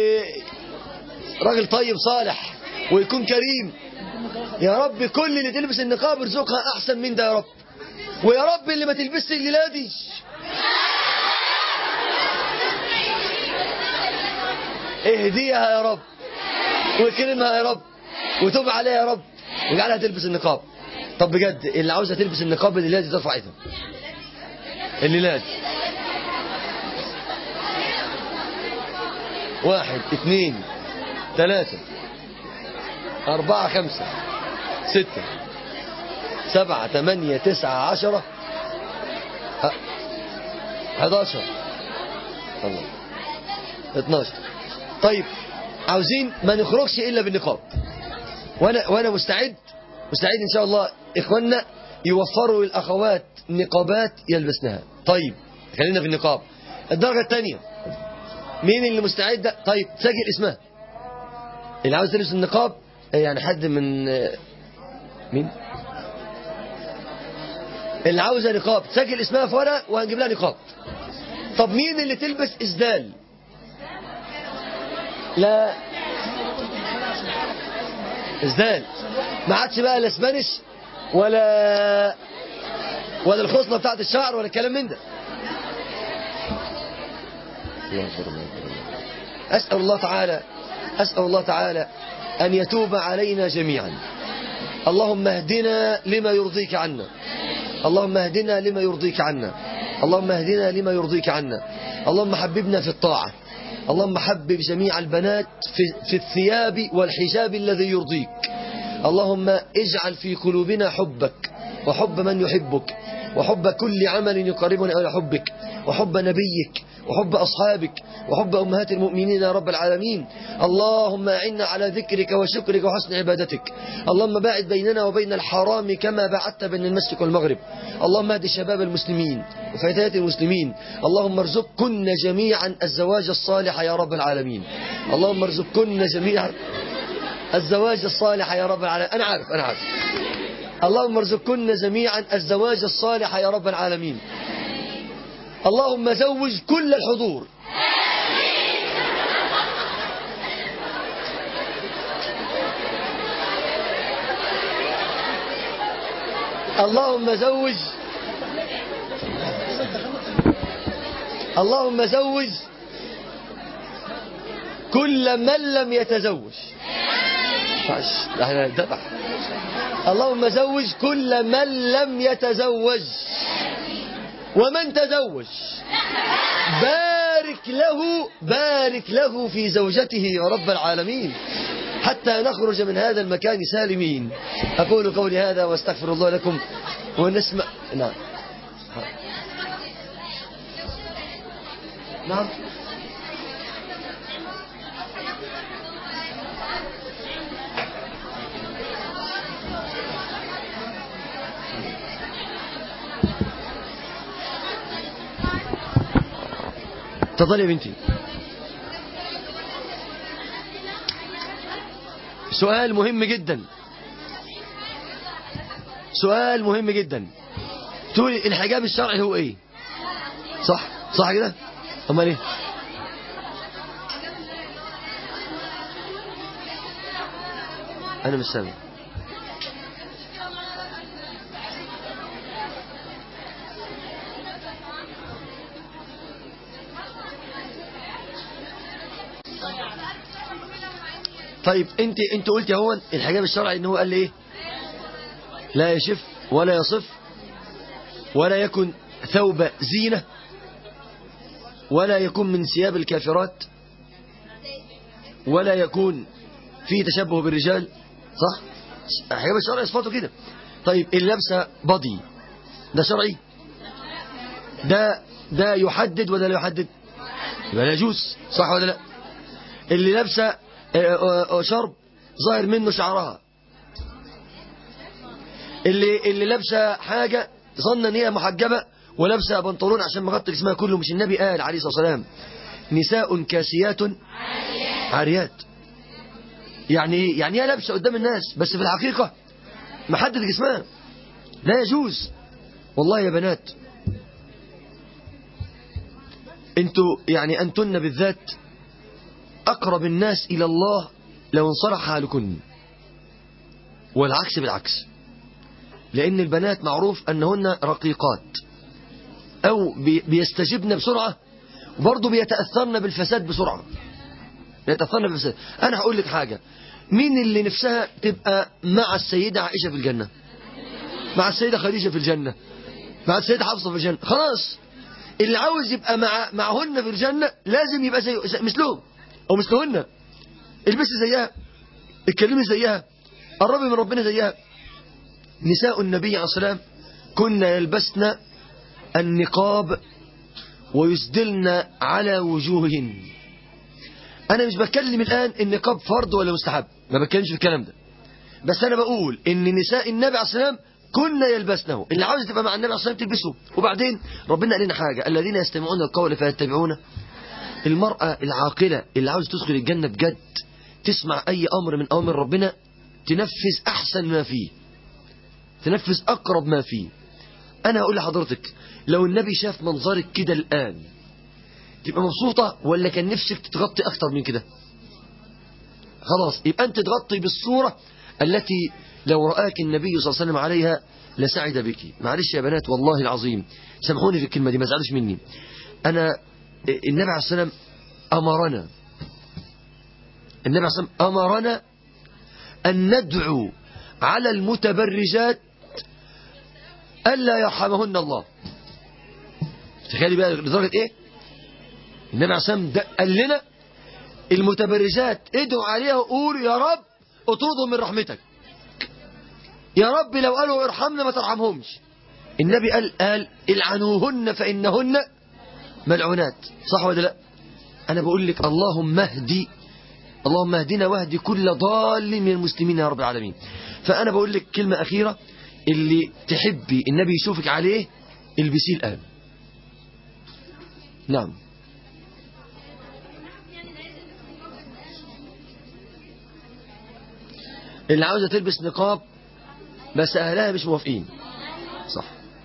راجل طيب صالح، ويكون كريم. يا رب كل اللي تلبس النقاب ارزقها احسن من ده يا رب. ويا رب اللي ما تلبسش الليلة دي اهديها يا رب، واكرمها يا رب، وتوب عليها يا رب، واجعلها تلبس النقاب. طب بجد اللي عاوزة تلبس النقاب الليلة دي ترفع ايدها الليلة دي. واحد اثنين ثلاثة أربعة خمسة ستة سبعة ثمانية تسعة عشرة حداشر الله اتناشر. طيب عاوزين ما نخرجش إلا بالنقاب، وأنا وأنا مستعد مستعد إن شاء الله إخواننا يوفروا للأخوات نقابات يلبسنها. طيب خلينا في النقاب. الدرجة الثانية مين اللي مستعد؟ طيب سجل اسمها اللي عاوز تلبس النقاب، يعني حد من مين اللي عاوزة نقاب تسجل اسمها في ورقة وهنجيب لها نقاب. طب مين اللي تلبس إسدال؟ لا إسدال ما عادش بقى لا اسبانيش ولا ولا الخصلة بتاعت الشعر ولا الكلام من ده. أسأل الله تعالى أسأل الله تعالى أن يتوب علينا جميعا. اللهم اهدنا لما يرضيك عنا، اللهم اهدنا لما يرضيك عنا، اللهم اهدنا لما يرضيك عنا. اللهم حببنا في الطاعة، اللهم حبب جميع البنات في, في الثياب والحجاب الذي يرضيك. اللهم اجعل في قلوبنا حبك وحب من يحبك، وحب كل عمل يقربنا إلى حبك، وحب نبيك، وحب أصحابك، وحب أمهات المؤمنين يا رب العالمين. اللهم أعنا على ذكرك وشكرك وحسن عبادتك. اللهم باعد بيننا وبين الحرام كما باعدت بين المشرق والمغرب. اللهم اهد شباب المسلمين وفتيات المسلمين. اللهم ارزقكن جميعا الزواج الصالح يا رب العالمين. اللهم ارزقكن جميعا الزواج الصالح يا رب العالمين. أنا عارف أنا عارف اللهم ارزقكن جميعا الزواج الصالح يا رب العالمين. اللهم زوج كل الحضور. اللهم زوج اللهم زوج كل من لم يتزوج. احنا ندبح. اللهم زوج كل من لم يتزوج، ومن تزوج بارك له بارك له في زوجته يا رب العالمين، حتى نخرج من هذا المكان سالمين. أقول قولي هذا واستغفر الله لكم ونسمع. نعم نعم تفضلي يا بنتي. سؤال مهم جدا، سؤال مهم جدا. تقولي الحجاب الشرعي هو ايه؟ صح صح كده؟ امال ايه؟ انا مش سامع. طيب انت انت قلت اهو الحجاب الشرعي ان هو قال لي ايه؟ لا يشف ولا يصف ولا يكن ثوب زينة ولا يكون من ثياب الكافرات ولا يكون فيه تشبه بالرجال. صح؟ الحجاب الشرعي صفاته كده. طيب اللي لابسه بادي ده شرعي؟ ده ده يحدد ولا لا يحدد؟ يبقى لا يجوز. صح ولا لا؟ اللي لابسه شرب ظاهر منه شعرها، اللي اللي لابسه حاجه ظن ان هي محجبه ولابسه بنطلون عشان مغطي جسمها كله، مش النبي قال عليه الصلاه والسلام نساء كاسيات عاريات؟ يعني يعني هي لابسه قدام الناس بس في الحقيقه محدد جسمها. لا يجوز. والله يا بنات انتوا يعني انتن بالذات اقرب الناس الى الله لو انصلح حالكن، والعكس بالعكس، لان البنات معروف انهن رقيقات او بيستجبن بسرعه وبرضه بيتاثرن بالفساد بسرعه. بيتاثرن بالفساد. انا هقول لك حاجه، مين اللي نفسها تبقى مع السيده عائشه في الجنه، مع السيده خديجه في الجنه، مع السيده حفصه في الجنه؟ خلاص اللي عاوز يبقى مع معهن في الجنه لازم يبقى زي مثلهم او مثلهن. البسي زيها، اتكلمي زيها، قربي من ربنا زيها. نساء النبي عليه الصلاه والسلام كن يلبسن النقاب ويسدلن على وجوههن. انا مش بتكلم الان النقاب فرض ولا مستحب، ما بتكلمش في الكلام ده، بس انا بقول ان نساء النبي عليه الصلاه والسلام كن يلبسنه. اللي عاوز تبقى مع النبي عليه الصلاه والسلام تلبسه. وبعدين ربنا قال لنا حاجه، الذين يستمعون القول فيتبعون. المراه العاقله اللي عاوز تدخل الجنه بجد تسمع اي امر من اوامر ربنا تنفذ احسن ما فيه، تنفذ اقرب ما فيه. انا هقول لحضرتك لو النبي شاف منظرك كده الان تبقى مبسوطه ولا كان نفسك تتغطي اكتر من كده؟ خلاص يبقى انت تغطي بالصوره التي لو رآك النبي صلى الله عليه وسلم عليها لسعد بك. معلش يا بنات والله العظيم سامحوني في الكلمه دي، ما تزعلوش مني. انا النبي عليه الصلاه والسلام امرنا النبي عليه الصلاه والسلام امرنا ان ندعو على المتبرجات الا يرحمهن الله. تخيلي بقى لدرجه ايه؟ النبي عليه الصلاه والسلام قال لنا المتبرجات ادعوا عليها وقولوا يا رب اطردهم من رحمتك، يا رب لو قالوا ارحمنا ما ترحمهمش. النبي قال قال العنوهن فإنهن ملعونات. صح ولا لا؟ أنا بقول لك اللهم اهدي اللهم اهدنا واهدي كل ضال من المسلمين يا رب العالمين. فأنا بقول لك كلمة أخيرة، اللي تحبي النبي يشوفك عليه البسيه الآن. نعم. اللي عاوزة تلبس نقاب بس أهلها مش موافقين. صح.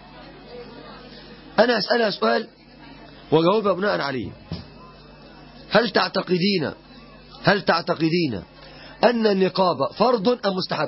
أنا أسألها سؤال وجاوبها بناء عليه. هل تعتقدين هل تعتقدين أن النقاب فرض أم مستحب؟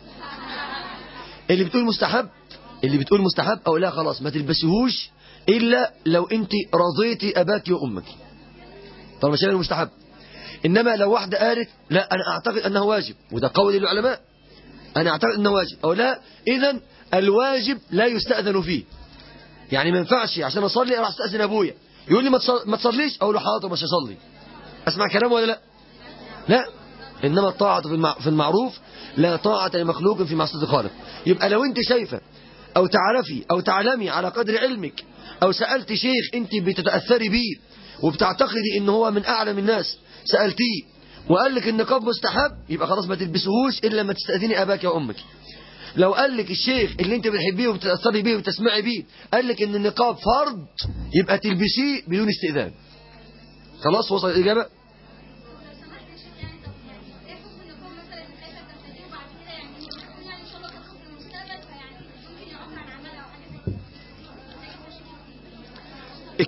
اللي بتقول مستحب اللي بتقول مستحب أو لا خلاص ما تلبسيهوش إلا لو أنت رضيتي أباك وأمك، طالما شايفه مستحب. إنما لو واحدة قالت لا أنا أعتقد أنه واجب، وده قول العلماء، أنا أعتقد أنه واجب أو لا، إذن الواجب لا يستأذن فيه. يعني ما ينفعش عشان أصلي أروح أستأذن أبويا يقول لي ما تصليش، أقول له حاضر مش هصلي. أسمع كلامه ولا لا؟ لا. إنما الطاعة في المعروف لا طاعة لمخلوق في معصية الخالق. يبقى لو أنت شايفة أو تعرفي أو تعلمي على قدر علمك أو سألت شيخ أنت بتتأثري بيه وبتعتقدي إن هو من أعلم الناس، سألتيه وقال لك النقاب مستحب، يبقى خلاص ما تلبسوهوش إلا ما تستأذني أباك وأمك. لو قال لك الشيخ اللي انت بتحبيه وبتتأثري بيه وبتسمعي بيه قال لك ان النقاب فرض، يبقى تلبسيه بدون استئذان. خلاص وصل الإجابة.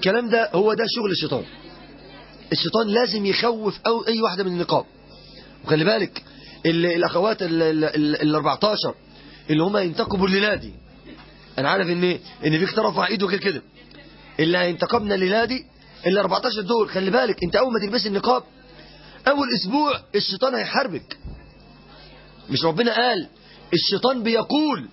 الكلام ده هو ده شغل الشيطان. الشيطان لازم يخوف أو أي واحدة من النقاب. وخلي بالك الأخوات ال أربعتاشر اللي هم ينتقبوا الليلة دي، أنا عارف إن إن فيك طرف مع إيده غير كده، اللي هينتقبنا الليلة دي ال أربعتاشر دول، خلي بالك أنت أول ما تلبس النقاب أول أسبوع الشيطان هيحاربك. مش ربنا قال الشيطان بيقول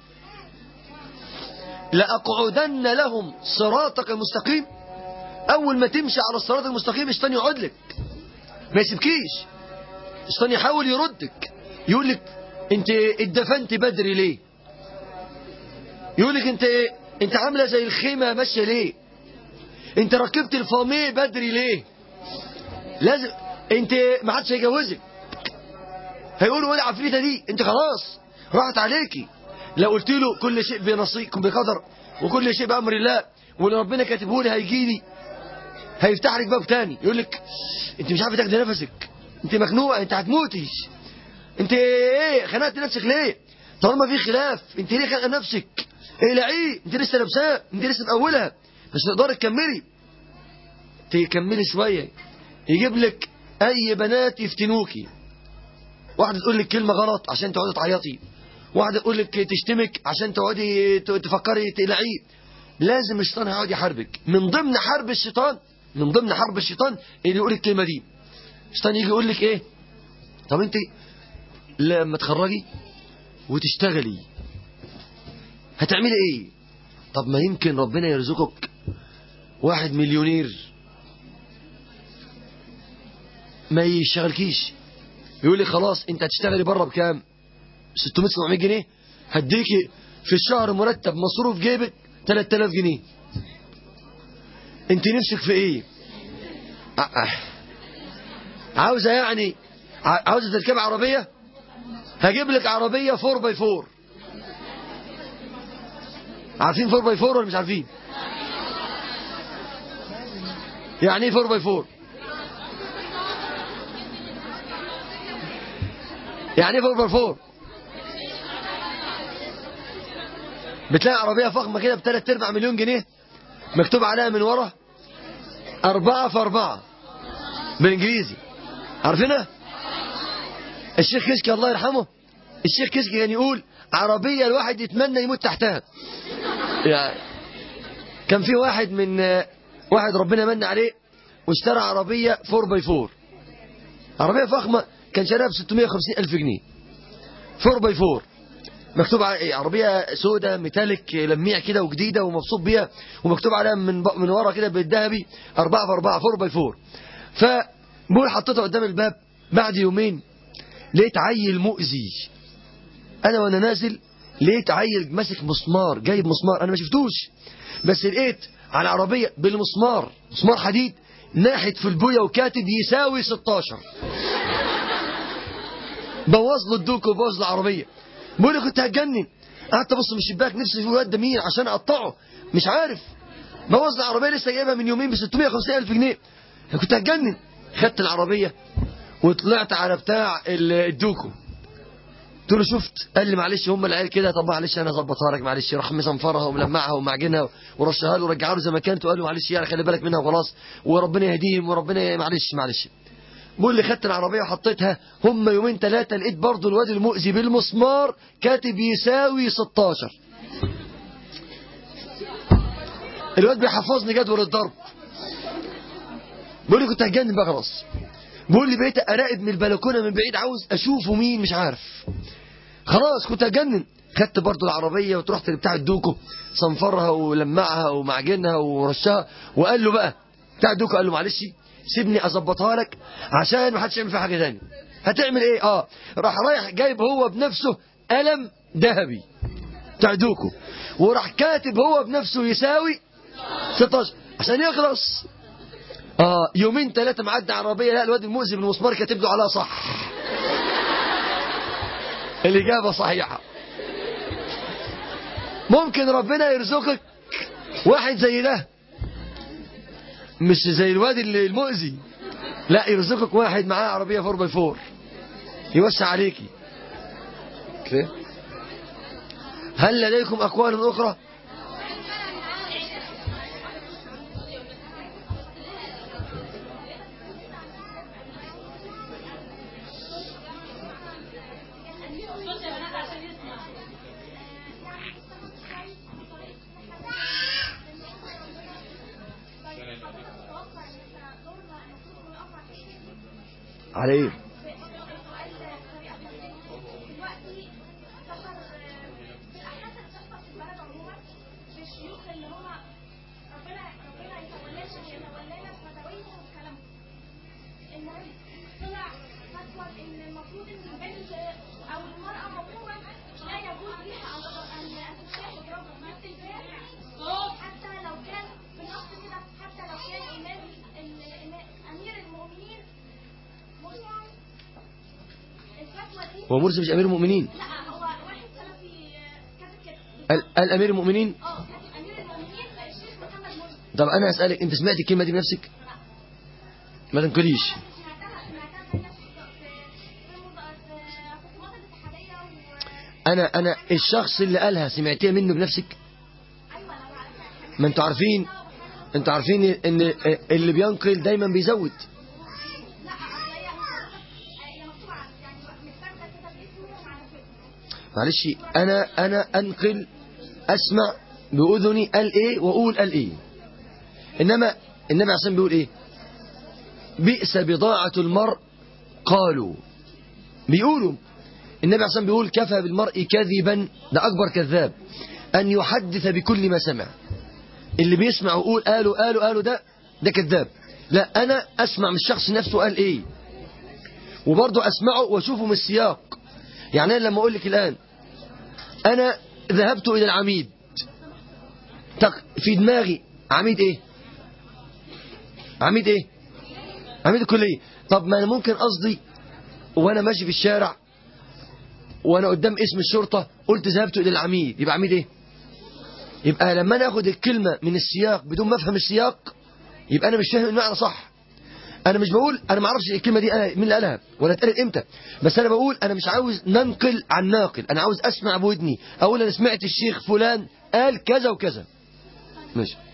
لأقعدن لهم صراطك المستقيم؟ أول ما تمشي على الصراط المستقيم الشيطان يقعد لك ما يسيبكيش. الشيطان يحاول يردك، يقول لك أنت اتدفنت بدري ليه؟ يقول لك أنت أنت عاملة زي الخيمة ماشية ليه؟ أنت ركبت الفاميه بدري ليه؟ لازم أنت ما حدش هيجوزك. هيقولوا ايه العفريتة دي؟ أنت خلاص راحت عليكي. لو قلت له كل شيء بنصيب بقدر وكل شيء بأمر الله واللي ربنا كاتبه لي هيجي لي، هيفتح لك باب تاني يقول لك انت مش عارفه تاخدي نفسك، انت مخنوقه، انت هتموتي، انت ايه خنقت نفسك ليه؟ طالما في خلاف انت ليه خانقه نفسك؟ اقلعيه، انت لسه لابساه، انت لسه مأولها مش تقدري تكملي. تكملي شويه يجيب لك اي بنات يفتنوكي، واحده تقول لك كلمه غلط عشان تقعدي تعيطي، واحده تقول لك تشتمك عشان تقعدي تفكري تقلعيه. لازم الشيطان هيقعد يحاربك. من ضمن حرب الشيطان من ضمن حرب الشيطان اللي يقول الكلمه دي. الشيطان يجي يقول لك ايه؟ طب انت لما تخرجي وتشتغلي هتعملي ايه؟ طب ما يمكن ربنا يرزقك واحد مليونير ما يشتغلكيش. يقول لي خلاص انت هتشتغلي بره بكام؟ ستمائة سبعمائة جنيه، هديكي في الشهر مرتب مصروف جيبك ثلاثة آلاف جنيه. انت نفسك في ايه؟ عاوزه يعني عاوزه تركب عربيه؟ هجيب لك عربيه فور باي فور. عارفين فور باي فور ولا مش عارفين؟ يعني ايه فور باي فور؟ يعني ايه فور باي فور؟ بتلاقي عربيه فخمه كده بثلاث ارباع مليون جنيه مكتوب عليها من ورا أربعة في أربعة بالإنجليزي. عارفينها؟ الشيخ كشكي الله يرحمه، الشيخ كشكي كان يقول عربية الواحد يتمنى يموت تحتها. يعني كان في واحد من واحد ربنا من عليه واشترى عربية فور باي فور، عربية فخمة كان شاريها ب ستمائة وخمسين ألف جنيه فور باي فور، مكتوب على عربية سودة ميتاليك لميع كده وجديدة ومبسوط بيها، ومكتوب عليها من من ورا كده بالذهبي أربعة في أربعة فور باي فور. فبقول حطيتها قدام الباب، بعد يومين لقيت عيل مؤذي. انا وانا نازل لقيت عيل ماسك مسمار، جايب مسمار انا ما شفتوش، بس لقيت على العربيه بالمسمار مسمار حديد ناحت في البويه وكاتب يساوي ستاشر. بوظ له الدوك وبوظ له العربيه. بقول لي كنت هتجنن، قعدت ابص من الشباك نفسي في الواد ده مين عشان اقطعه، مش عارف. بوظ العربيه لسه جايبها من يومين ب ستمائة وخمسين ألف جنيه، كنت هتجنن. خدت العربيه وطلعت على بتاع الدوكو، قلت له شفت؟ قال لي معلش هم العيال كده، طب معلش انا اظبطها لك معلش. راح مصنفرها وملمعها ومعجنها ورشها له ورجعها له زي ما كانت، وقال له معلش يعني خلي بالك منها وخلاص وربنا يهديهم وربنا معلش معلش. بقول لي خدت العربيه وحطيتها، هم يومين ثلاثه لقيت برضه الواد المؤذي بالمسمار كاتب يساوي ستاشر. الواد بيحفظني جدول الضرب. بقول لي كنت هتجنن بقى خلاص. بقول لي بقيت اراقب من البلكونه من بعيد عاوز اشوفه مين مش عارف، خلاص كنت هتجنن. خدت برضو العربيه وتروحت لبتاع الدوكو صنفرها ولمعها ومعجنها ورشها، وقال له بقى بتاع الدوكو قال له معلش سيبني اظبطها لك عشان ما حدش يعمل فيها حاجه ثانيه. هتعمل ايه؟ اه راح رايح جايب هو بنفسه قلم ذهبي بتاع دوكو وراح كاتب هو بنفسه يساوي ستاشر عشان يخلص. اه يومين ثلاثة معدي عربية لا الواد المؤذي بالمسمار كاتب له عليها صح. الإجابة صحيحة. ممكن ربنا يرزقك واحد زي ده، مش زي الواد المؤذي، لا يرزقك واحد معاه عربية فور باي فور يوسع عليكي. هل لديكم أقوال أخرى؟ على ايه؟ هو مرسي مش امير المؤمنين؟ لا هو واحد سلفي كاتب كده. قال قال امير المؤمنين؟ اه كاتب امير المؤمنين الشيخ محمد مرسي. طب انا هسألك، انت سمعت الكلمة دي بنفسك؟ ما تنكريش. سمعتها سمعتها في نفس في خطوات الاتحادية و انا انا الشخص اللي قالها سمعتيها منه بنفسك؟ ايوه انا عارفه. ما انتوا عارفين، انتوا عارفين ان اللي بينقل دايما بيزود. لا اصل هي هي مكتوبه يعني متكتبه كده باسمه ومع نفسه. معلش، انا انا انقل، اسمع باذني قال ايه واقول قال ايه. انما النبي عشان بيقول ايه؟ بئس بضاعة المرء قالوا، بيقولوا النبي عشان بيقول كفى بالمرء كذبا، ده اكبر كذاب، ان يحدث بكل ما سمع. اللي بيسمع ويقول قالوا قالوا قالوا ده ده كذاب. لا، انا اسمع من الشخص نفسه قال ايه، وبرضه اسمعه واشوفه من السياق. يعني أنا لما اقول لك الان انا ذهبت الى العميد، في دماغي عميد ايه؟ عميد ايه؟ عميد الكلية. طب ما انا ممكن قصدي وانا ماشي في الشارع وانا قدام اسم الشرطة قلت ذهبت الى العميد، يبقى عميد ايه؟ يبقى لما انا اخد الكلمة من السياق بدون ما افهم السياق يبقى انا مش فاهم المعنى صح. انا مش بقول انا ما اعرفش الكلمة دي انا مين اللي قالها ولا اتقالت امتى، بس انا بقول انا مش عاوز ننقل عن ناقل، انا عاوز اسمع بودني اقول انا سمعت الشيخ فلان قال كذا وكذا. ماشي.